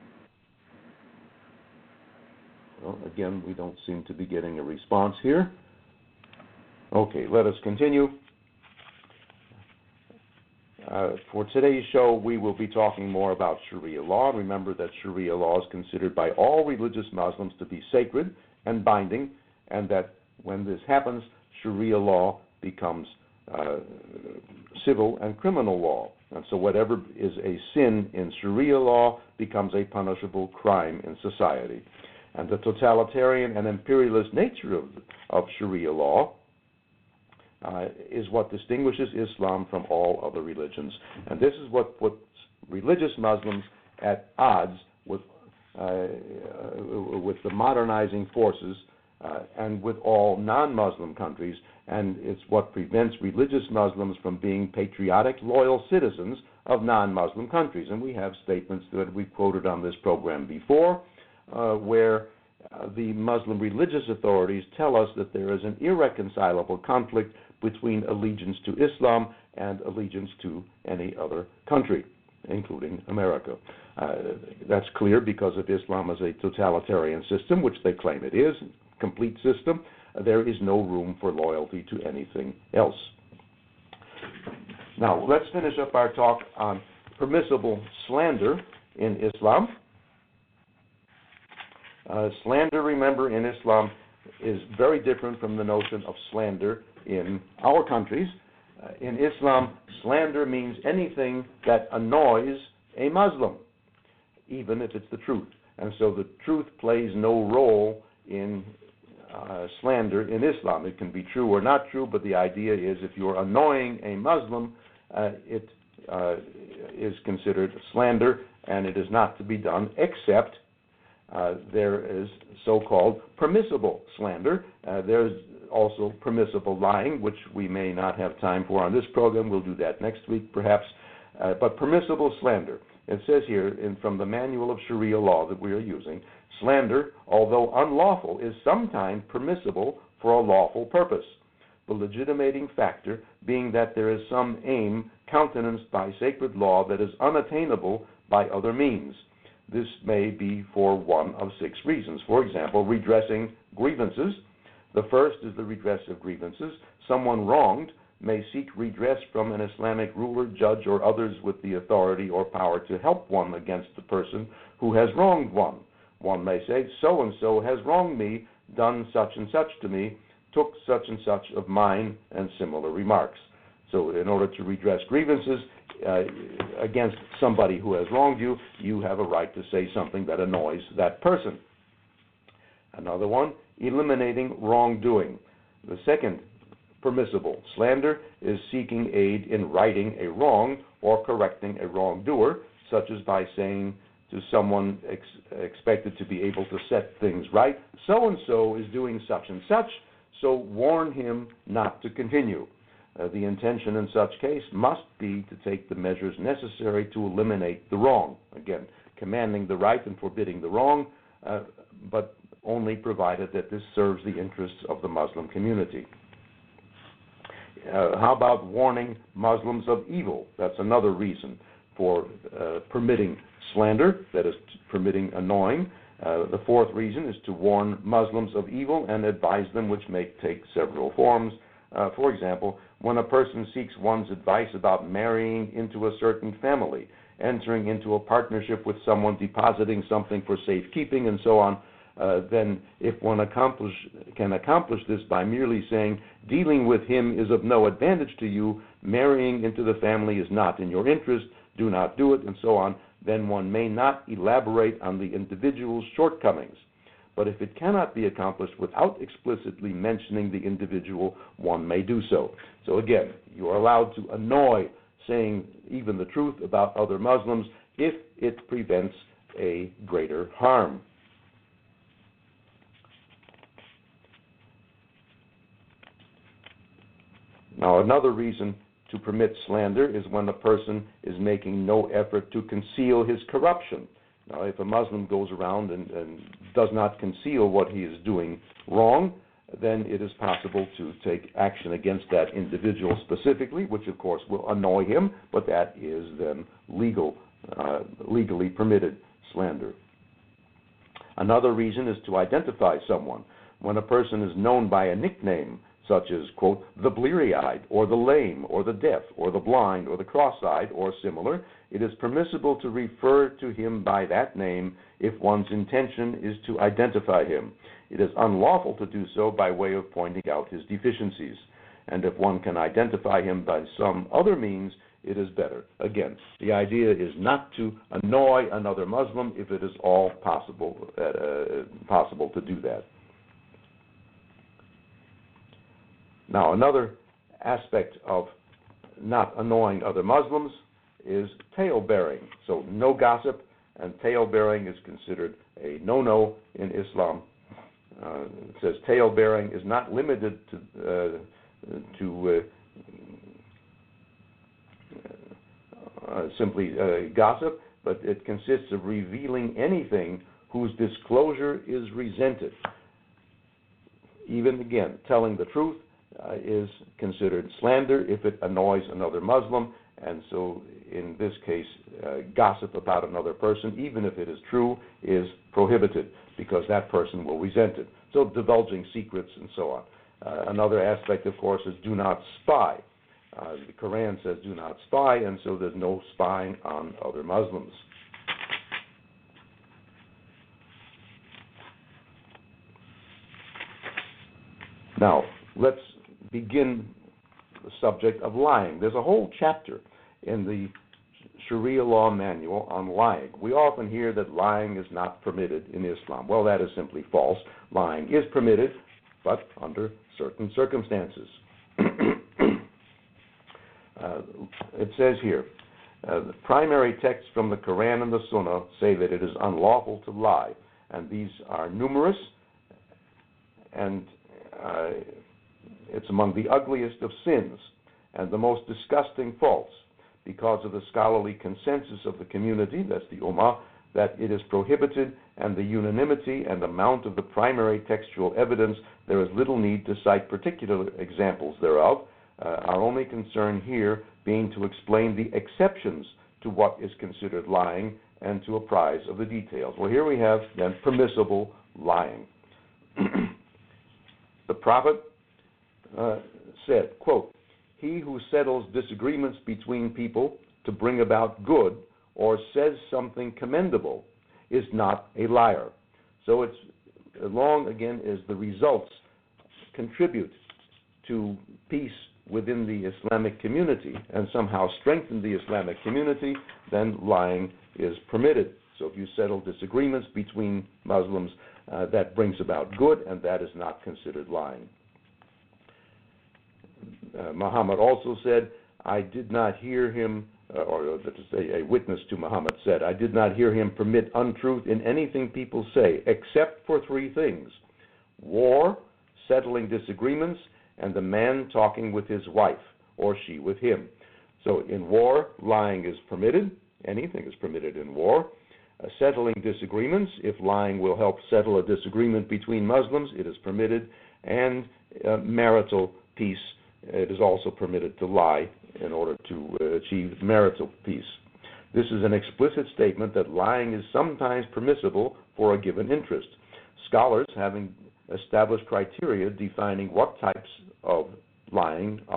Well, again, we don't seem to be getting a response here. Okay, let us continue. Uh, for today's show, we will be talking more about Sharia law. Remember that Sharia law is considered by all religious Muslims to be sacred and binding, and that when this happens, Sharia law becomes uh, civil and criminal law. And so whatever is a sin in Sharia law becomes a punishable crime in society. And the totalitarian and imperialist nature of, of Sharia law Uh, is what distinguishes Islam from all other religions. And this is what puts religious Muslims at odds with, uh, with the modernizing forces uh, and with all non-Muslim countries, and it's what prevents religious Muslims from being patriotic, loyal citizens of non-Muslim countries. And we have statements that we've quoted on this program before, uh, where uh, the Muslim religious authorities tell us that there is an irreconcilable conflict between allegiance to Islam and allegiance to any other country, including America. Uh, that's clear because if Islam is a totalitarian system, which they claim it is, complete system, there is no room for loyalty to anything else. Now, let's finish up our talk on permissible slander in Islam. Uh, slander, remember, in Islam is very different from the notion of slander in our countries. Uh, in Islam, slander means anything that annoys a Muslim, even if it's the truth. And so the truth plays no role in uh, slander in Islam. It can be true or not true, but the idea is if you're annoying a Muslim, uh, it uh, is considered slander, and it is not to be done except uh, there is so-called permissible slander. Uh, there's also permissible lying, which we may not have time for on this program. We'll do that next week, perhaps. Uh, but permissible slander. It says here in, from the Manual of Sharia law that we are using, slander, although unlawful, is sometimes permissible for a lawful purpose, the legitimating factor being that there is some aim countenanced by sacred law that is unattainable by other means. This may be for one of six reasons. For example, redressing grievances. The first is the redress of grievances. Someone wronged may seek redress from an Islamic ruler, judge, or others with the authority or power to help one against the person who has wronged one. One may say, so-and-so has wronged me, done such and such to me, took such and such of mine, and similar remarks. So in order to redress grievances uh, against somebody who has wronged you, you have a right to say something that annoys that person. Another one, eliminating wrongdoing. The second permissible slander is seeking aid in righting a wrong or correcting a wrongdoer, such as by saying to someone ex- expected to be able to set things right, so-and-so is doing such and such, so warn him not to continue. Uh, the intention in such case must be to take the measures necessary to eliminate the wrong. Again, commanding the right and forbidding the wrong, uh, but only provided that this serves the interests of the Muslim community. Uh, how about warning Muslims of evil? That's another reason for uh, permitting slander, that is, permitting annoying. Uh, the fourth reason is to warn Muslims of evil and advise them, which may take several forms. Uh, for example, when a person seeks one's advice about marrying into a certain family, entering into a partnership with someone, depositing something for safekeeping, and so on, uh, then if one accomplish, can accomplish this by merely saying, dealing with him is of no advantage to you, marrying into the family is not in your interest, do not do it, and so on, then one may not elaborate on the individual's shortcomings. But if it cannot be accomplished without explicitly mentioning the individual, one may do so. So again, you are allowed to annoy saying even the truth about other Muslims if it prevents a greater harm. Now, another reason to permit slander is when a person is making no effort to conceal his corruption. Now, if a Muslim goes around and, and does not conceal what he is doing wrong, then it is possible to take action against that individual specifically, which of course will annoy him, but that is then legal, uh, legally permitted slander. Another reason is to identify someone. When a person is known by a nickname, such as, quote, the bleary-eyed, or the lame, or the deaf, or the blind, or the cross-eyed, or similar, it is permissible to refer to him by that name if one's intention is to identify him. It is unlawful to do so by way of pointing out his deficiencies. And if one can identify him by some other means, it is better. Again, the idea is not to annoy another Muslim if it is all possible, uh, possible to do that. Now, another aspect of not annoying other Muslims is tale-bearing. So no gossip, and tale-bearing is considered a no-no in Islam. Uh, it says tale-bearing is not limited to, uh, to uh, uh, simply uh, gossip, but it consists of revealing anything whose disclosure is resented. Even, again, telling the truth Uh, is considered slander if it annoys another Muslim, and so in this case, uh, gossip about another person, even if it is true, is prohibited because that person will resent it. So divulging secrets and so on. Uh, another aspect, of course, is do not spy. Uh, the Quran says do not spy, and so there's no spying on other Muslims. Now, let's begin the subject of lying. There's a whole chapter in the Sharia law manual on lying. We often hear that lying is not permitted in Islam. Well, that is simply false. Lying is permitted, but under certain circumstances. uh, it says here, uh, the primary texts from the Quran and the Sunnah say that it is unlawful to lie, and these are numerous, and uh, it's among the ugliest of sins and the most disgusting faults because of the scholarly consensus of the community, that's the Ummah, that it is prohibited, and the unanimity and amount of the primary textual evidence, there is little need to cite particular examples thereof. Uh, our only concern here being to explain the exceptions to what is considered lying and to apprise of the details. Well, here we have then permissible lying. The Prophet Uh, said, quote, he who settles disagreements between people to bring about good or says something commendable is not a liar. So it's as long, again, as the results contribute to peace within the Islamic community and somehow strengthen the Islamic community, then lying is permitted. So if you settle disagreements between Muslims, uh, that brings about good, and that is not considered lying. Uh, Muhammad also said, I did not hear him, uh, or that is a, a witness to Muhammad said, I did not hear him permit untruth in anything people say, except for three things: war, settling disagreements, and the man talking with his wife, or she with him. So in war, lying is permitted. Anything is permitted in war. Uh, settling disagreements, if lying will help settle a disagreement between Muslims, it is permitted. And uh, marital peace, it is also permitted to lie in order to uh, achieve marital peace. This is an explicit statement that lying is sometimes permissible for a given interest. Scholars, having established criteria defining what types of lying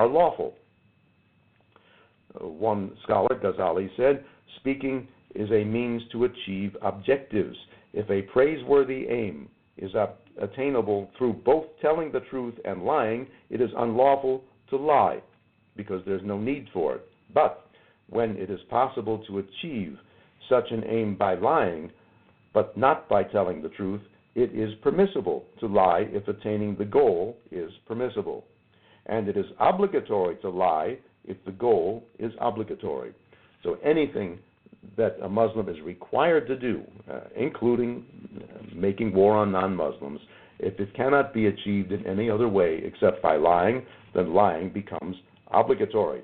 are lawful. Uh, one scholar, Ghazali, said, speaking is a means to achieve objectives. If a praiseworthy aim is ob- attainable through both telling the truth and lying, it is unlawful to lie, because there's no need for it. But when it is possible to achieve such an aim by lying, but not by telling the truth, it is permissible to lie if attaining the goal is permissible. And it is obligatory to lie if the goal is obligatory. So anything that a Muslim is required to do, uh, including uh, making war on non-Muslims, if it cannot be achieved in any other way except by lying, then lying becomes obligatory.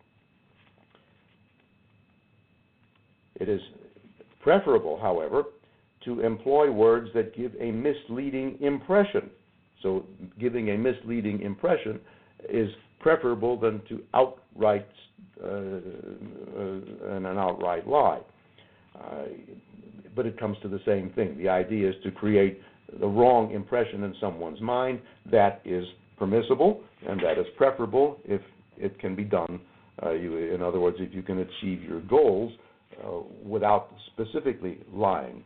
It is preferable, however, to employ words that give a misleading impression. So giving a misleading impression is preferable than to outright uh, uh, and an outright lie. Uh, but it comes to the same thing. The idea is to create the wrong impression in someone's mind. That is permissible, and that is preferable if it can be done. Uh, you, in other words, if you can achieve your goals uh, without specifically lying.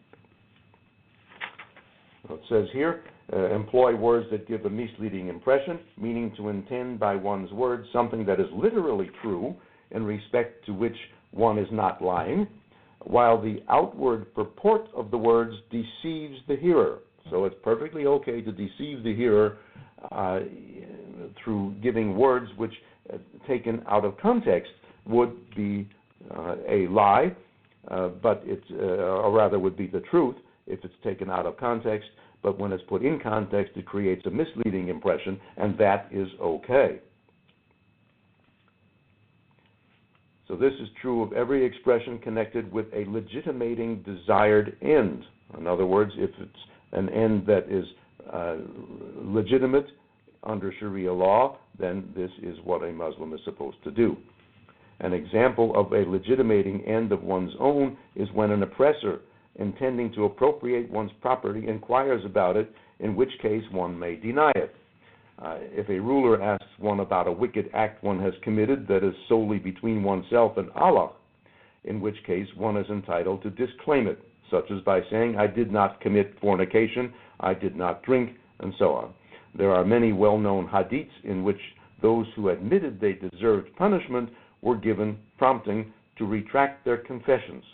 It says here, uh, employ words that give a misleading impression, meaning to intend by one's words something that is literally true in respect to which one is not lying, while the outward purport of the words deceives the hearer. So it's perfectly okay to deceive the hearer uh, through giving words which, uh, taken out of context, would be uh, a lie, uh, but it's, uh, or rather would be the truth if it's taken out of context, but when it's put in context, it creates a misleading impression, and that is okay. So this is true of every expression connected with a legitimating desired end. In other words, if it's an end that is uh, legitimate under Sharia law, then this is what a Muslim is supposed to do. An example of a legitimating end of one's own is when an oppressor intending to appropriate one's property inquires about it, in which case one may deny it. Uh, if a ruler asks one about a wicked act one has committed that is solely between oneself and Allah, in which case one is entitled to disclaim it, such as by saying, I did not commit fornication, I did not drink, and so on. There are many well-known hadiths in which those who admitted they deserved punishment were given prompting to retract their confessions.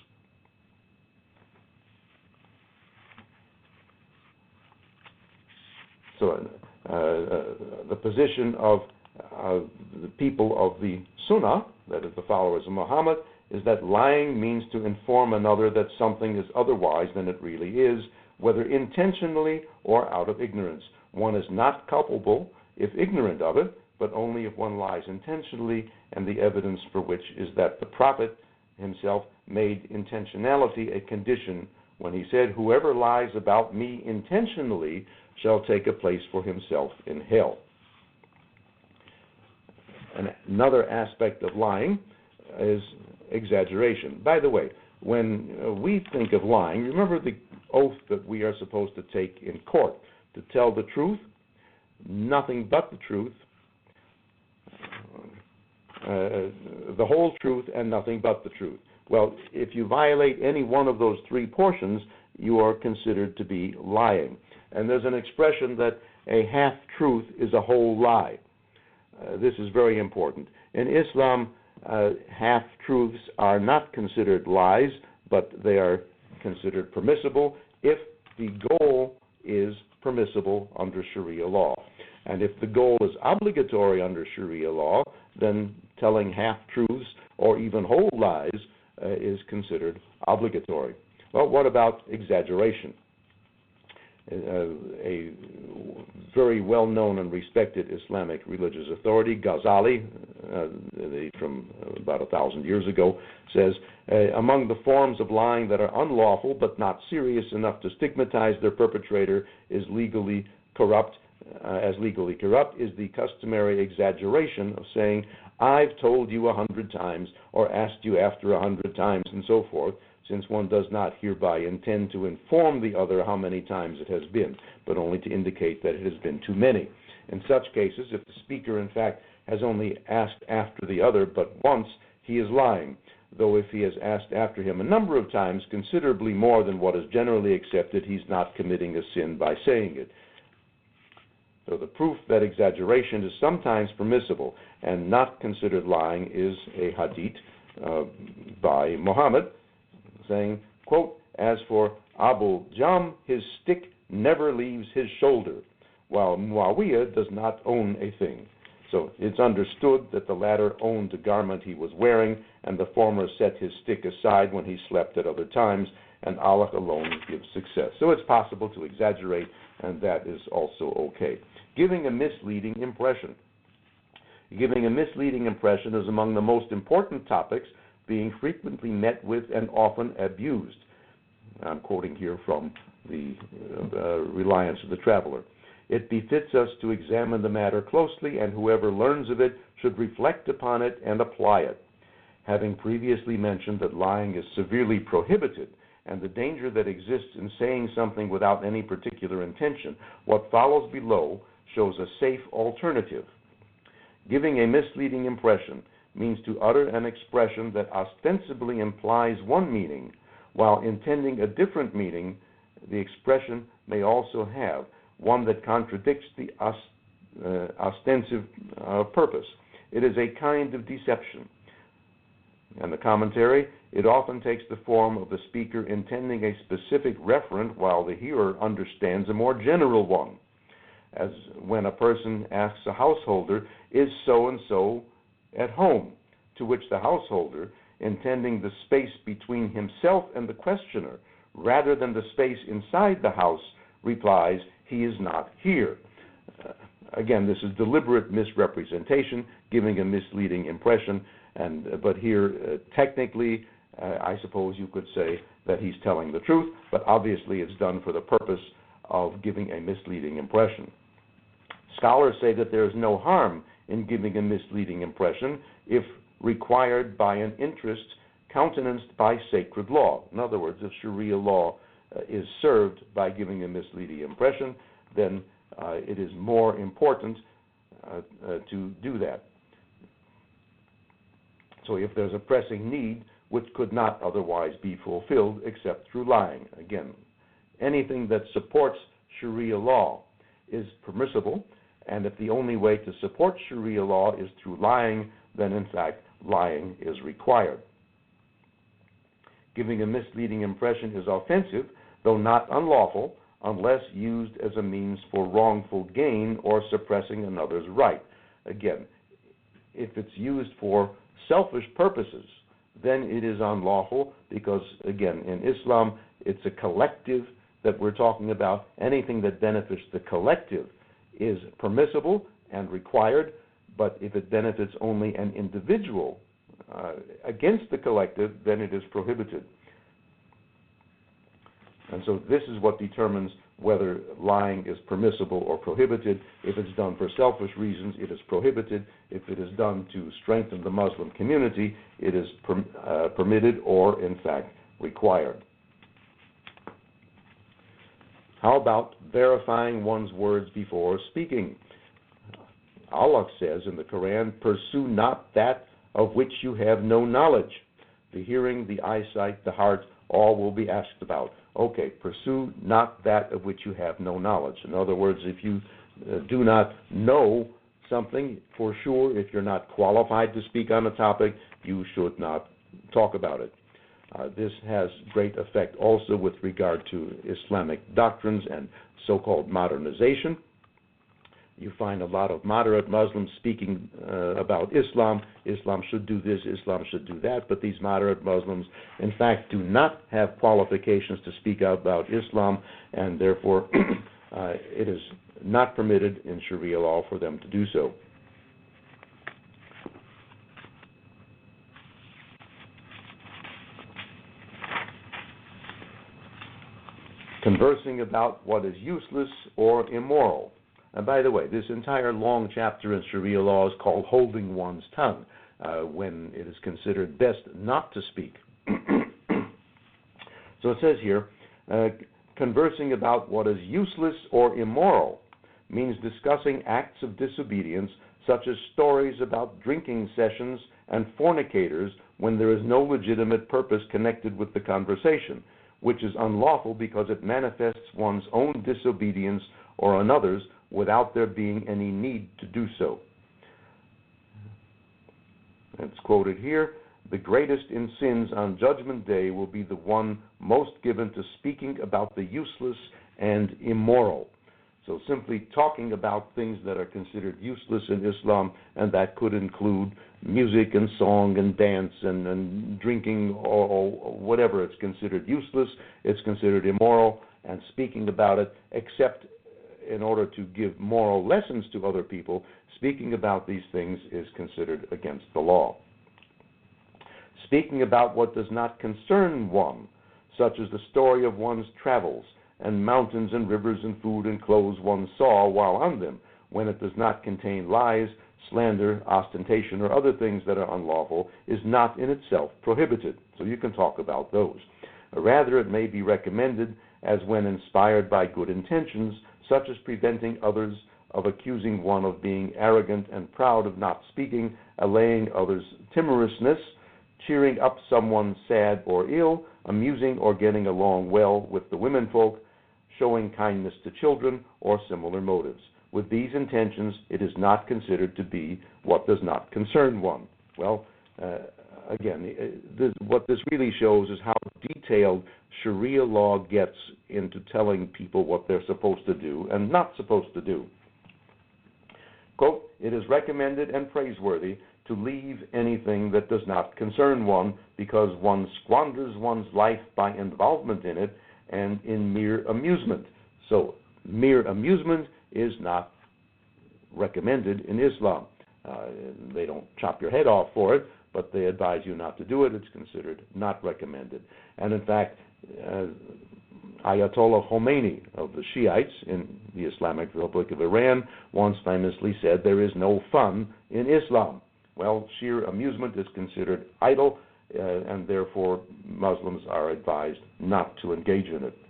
So uh, uh, the position of uh, the people of the Sunnah, that is the followers of Muhammad, is that lying means to inform another that something is otherwise than it really is, whether intentionally or out of ignorance. One is not culpable if ignorant of it, but only if one lies intentionally, and the evidence for which is that the Prophet himself made intentionality a condition when he said, whoever lies about me intentionally shall take a place for himself in hell. And another aspect of lying is exaggeration. By the way, when uh, we think of lying, remember the oath that we are supposed to take in court, to tell the truth, nothing but the truth, uh, the whole truth and nothing but the truth. Well, if you violate any one of those three portions, you are considered to be lying. And there's an expression that a half-truth is a whole lie. Uh, this is very important. In Islam, uh, half-truths are not considered lies, but they are considered permissible if the goal is permissible under Sharia law. And if the goal is obligatory under Sharia law, then telling half-truths or even whole lies uh, is considered obligatory. Well, what about exaggeration? Uh, a very well-known and respected Islamic religious authority, Ghazali, uh, the, from about a thousand years ago, says, uh, among the forms of lying that are unlawful but not serious enough to stigmatize their perpetrator is legally corrupt, uh, as legally corrupt is the customary exaggeration of saying, I've told you a hundred times, or asked you after a hundred times, and so forth, since one does not hereby intend to inform the other how many times it has been, but only to indicate that it has been too many. In such cases, if the speaker, in fact, has only asked after the other but once, he is lying, though if he has asked after him a number of times, considerably more than what is generally accepted, he's not committing a sin by saying it. So the proof that exaggeration is sometimes permissible and not considered lying is a hadith uh, by Muhammad, saying, quote, as for Abu Jam, his stick never leaves his shoulder, while Muawiyah does not own a thing. So it's understood that the latter owned the garment he was wearing, and the former set his stick aside when he slept at other times, and Allah alone gives success. So it's possible to exaggerate, and that is also okay. Giving a misleading impression. Giving a misleading impression is among the most important topics, being frequently met with and often abused. I'm quoting here from the uh, Reliance of the Traveler. It befits us to examine the matter closely, and whoever learns of it should reflect upon it and apply it. Having previously mentioned that lying is severely prohibited and the danger that exists in saying something without any particular intention, what follows below shows a safe alternative. Giving a misleading impression means to utter an expression that ostensibly implies one meaning, while intending a different meaning. The expression may also have one that contradicts the os, uh, ostensive uh, purpose. It is a kind of deception. And the commentary, it often takes the form of the speaker intending a specific referent while the hearer understands a more general one. As when a person asks a householder, is so-and-so at home? To which the householder, intending the space between himself and the questioner, rather than the space inside the house, replies, he is not here. Uh, again, this is deliberate misrepresentation, giving a misleading impression, and uh, but here, uh, technically, uh, I suppose you could say that he's telling the truth, but obviously it's done for the purpose of giving a misleading impression. Scholars say that there is no harm in giving a misleading impression if required by an interest countenanced by sacred law. In other words, if Sharia law uh, is served by giving a misleading impression, then uh, it is more important uh, uh, to do that. So if there's a pressing need which could not otherwise be fulfilled except through lying. Again, anything that supports Sharia law is permissible, and if the only way to support Sharia law is through lying, then in fact lying is required. Giving a misleading impression is offensive, though not unlawful, unless used as a means for wrongful gain or suppressing another's right. Again, if it's used for selfish purposes, then it is unlawful because, again, in Islam, it's a collective that we're talking about. Anything that benefits the collective is permissible and required, but if it benefits only an individual uh, against the collective, then it is prohibited. And so this is what determines whether lying is permissible or prohibited. If it's done for selfish reasons, it is prohibited. If it is done to strengthen the Muslim community, it is per, uh, permitted or, in fact, required. How about verifying one's words before speaking? Allah says in the Quran, pursue not that of which you have no knowledge. The hearing, the eyesight, the heart, all will be asked about. Okay, pursue not that of which you have no knowledge. In other words, if you uh, do not know something for sure, if you're not qualified to speak on a topic, you should not talk about it. Uh, this has great effect also with regard to Islamic doctrines and so-called modernization. You find a lot of moderate Muslims speaking uh, about Islam. Islam should do this, Islam should do that, but these moderate Muslims, in fact, do not have qualifications to speak out about Islam, and therefore uh, it is not permitted in Sharia law for them to do so. Conversing about what is useless or immoral. And by the way, this entire long chapter in Sharia law is called holding one's tongue, uh, when it is considered best not to speak. So it says here, uh, conversing about what is useless or immoral means discussing acts of disobedience such as stories about drinking sessions and fornicators when there is no legitimate purpose connected with the conversation, which is unlawful because it manifests one's own disobedience or another's without there being any need to do so. It's quoted here, "The greatest in sins on Judgment Day will be the one most given to speaking about the useless and immoral." So simply talking about things that are considered useless in Islam, and that could include music and song and dance and, and drinking or, or whatever. It's considered useless, it's considered immoral, and speaking about it, except in order to give moral lessons to other people, speaking about these things is considered against the law. Speaking about what does not concern one, such as the story of one's travels, and mountains and rivers and food and clothes one saw while on them, when it does not contain lies, slander, ostentation, or other things that are unlawful, is not in itself prohibited. So you can talk about those. Rather, it may be recommended as when inspired by good intentions, such as preventing others of accusing one of being arrogant and proud of not speaking, allaying others' timorousness, cheering up someone sad or ill, amusing or getting along well with the womenfolk, showing kindness to children, or similar motives. With these intentions, it is not considered to be what does not concern one. Well, uh, again, this, what this really shows is how detailed Sharia law gets into telling people what they're supposed to do and not supposed to do. Quote, "It is recommended and praiseworthy to leave anything that does not concern one, because one squanders one's life by involvement in it and in mere amusement." So, mere amusement is not recommended in Islam. Uh, they don't chop your head off for it, but they advise you not to do it. It's considered not recommended. And in fact, uh, Ayatollah Khomeini of the Shiites in the Islamic Republic of Iran once famously said, "There is no fun in Islam." Well, sheer amusement is considered idle, uh, and therefore Muslims are advised not to engage in it.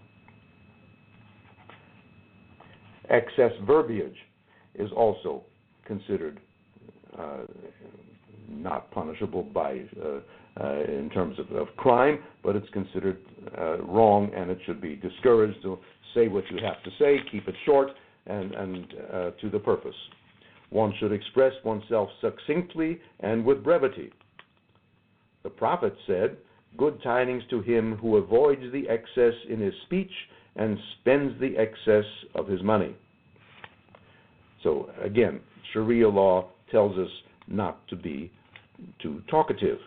Excess verbiage is also considered uh, not punishable by uh, uh, in terms of, of crime, but it's considered uh, wrong, and it should be discouraged to say what you have to say, keep it short and, and uh, to the purpose. One should express oneself succinctly and with brevity. The Prophet said, "Good tidings to him who avoids the excess in his speech and spends the excess of his money." So again, Sharia law tells us not to be too talkative.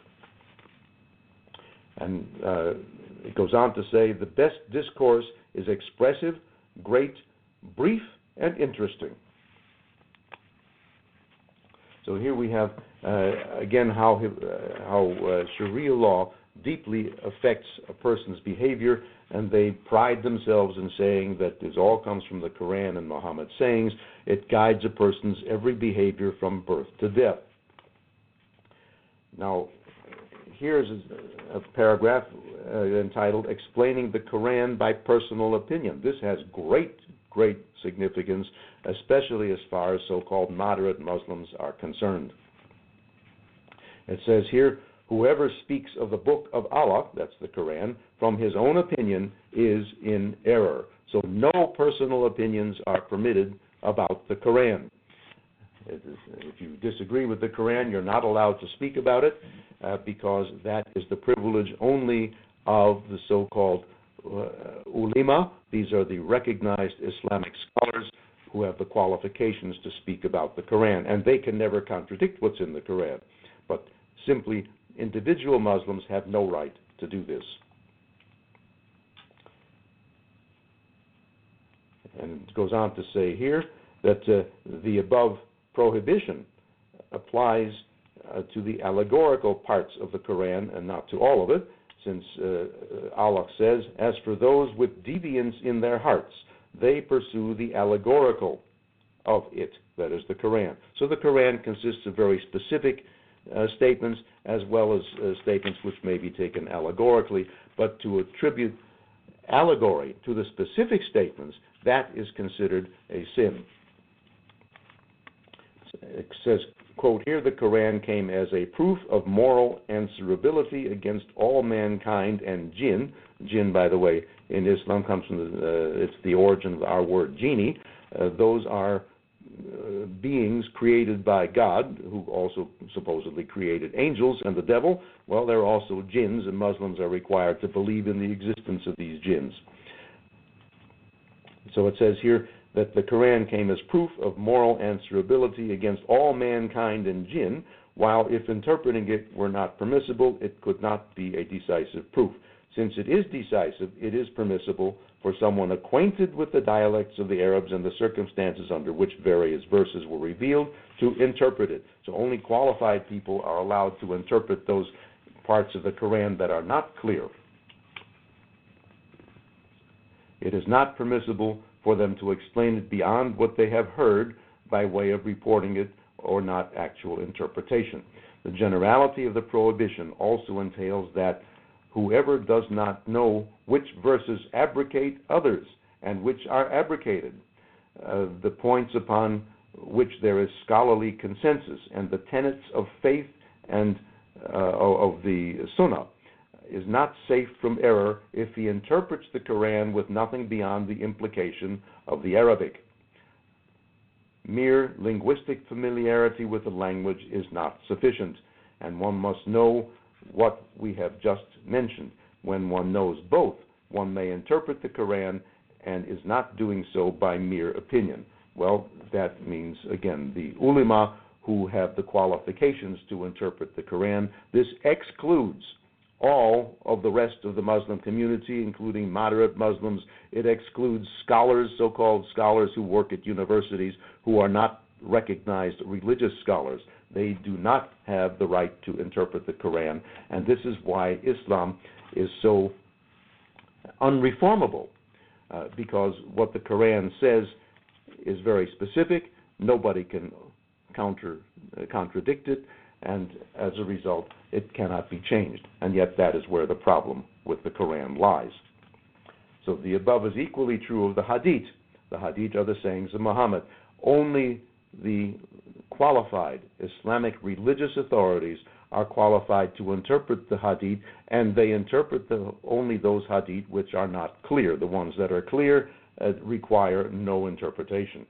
And uh, it goes on to say, "The best discourse is expressive, great, brief, and interesting." So here we have, uh, again, how, uh, how uh, Sharia law deeply affects a person's behavior, and they pride themselves in saying that this all comes from the Quran and Muhammad's sayings. It guides a person's every behavior from birth to death. Now, here's a, a paragraph uh, entitled, "Explaining the Quran by Personal Opinion." This has great great significance, especially as far as so-called moderate Muslims are concerned. It says here, "Whoever speaks of the book of Allah," that's the Quran, "from his own opinion is in error." So no personal opinions are permitted about the Quran. If you disagree with the Quran, you're not allowed to speak about it uh, because that is the privilege only of the so-called Uh, ulema. These are the recognized Islamic scholars who have the qualifications to speak about the Quran, and they can never contradict what's in the Quran. But simply, individual Muslims have no right to do this. And it goes on to say here that uh, the above prohibition applies uh, to the allegorical parts of the Quran and not to all of it, since uh, Allah says, "As for those with deviance in their hearts, they pursue the allegorical of it," that is the Quran. So the Quran consists of very specific uh, statements as well as uh, statements which may be taken allegorically, but to attribute allegory to the specific statements, that is considered a sin. It says, quote, here the Quran came as a proof of moral answerability against all mankind and jinn. Jinn, by the way, in Islam comes from the, uh, it's the origin of our word genie. Uh, those are uh, beings created by God, who also supposedly created angels and the devil. Well, they're also jinns, and Muslims are required to believe in the existence of these jinns. So it says here that the Quran came as proof of moral answerability against all mankind and jinn, while if interpreting it were not permissible, it could not be a decisive proof. Since it is decisive, it is permissible for someone acquainted with the dialects of the Arabs and the circumstances under which various verses were revealed to interpret it. So only qualified people are allowed to interpret those parts of the Quran that are not clear. It is not permissible for them to explain it beyond what they have heard by way of reporting it or not actual interpretation. The generality of the prohibition also entails that whoever does not know which verses abrogate others and which are abrogated, uh, the points upon which there is scholarly consensus, and the tenets of faith and uh, of the Sunnah, is not safe from error if he interprets the Quran with nothing beyond the implication of the Arabic. Mere linguistic familiarity with the language is not sufficient, and one must know what we have just mentioned. When one knows both, one may interpret the Quran and is not doing so by mere opinion. Well, that means, again, the ulama who have the qualifications to interpret the Quran. This excludes all of the rest of the Muslim community, including moderate Muslims. It excludes scholars, so-called scholars who work at universities, who are not recognized religious scholars. They do not have the right to interpret the Quran, and this is why Islam is so unreformable, uh, because what the Quran says is very specific. Nobody can counter uh, contradict it, and as a result, it cannot be changed. And yet that is where the problem with the Quran lies. So the above is equally true of the Hadith. The Hadith are the sayings of Muhammad. Only the qualified Islamic religious authorities are qualified to interpret the Hadith, and they interpret the, only those Hadith which are not clear. The ones that are clear uh, require no interpretation.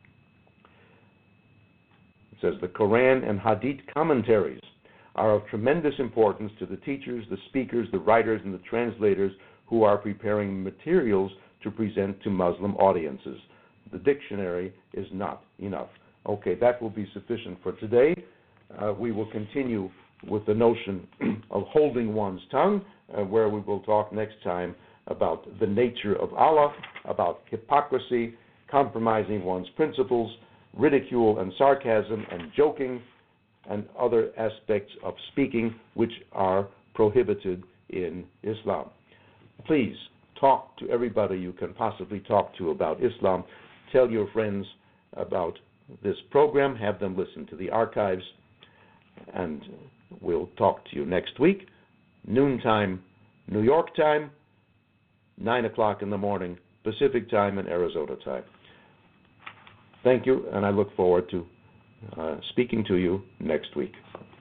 It says the Quran and Hadith commentaries are of tremendous importance to the teachers, the speakers, the writers, and the translators who are preparing materials to present to Muslim audiences. The dictionary is not enough. Okay, that will be sufficient for today. Uh, we will continue with the notion of holding one's tongue, uh, where we will talk next time about the nature of Allah, about hypocrisy, compromising one's principles, ridicule and sarcasm and joking, and other aspects of speaking which are prohibited in Islam. Please talk to everybody you can possibly talk to about Islam. Tell your friends about this program. Have them listen to the archives. And we'll talk to you next week, noontime, New York time, nine o'clock in the morning, Pacific time and Arizona time. Thank you, and I look forward to uh, speaking to you next week.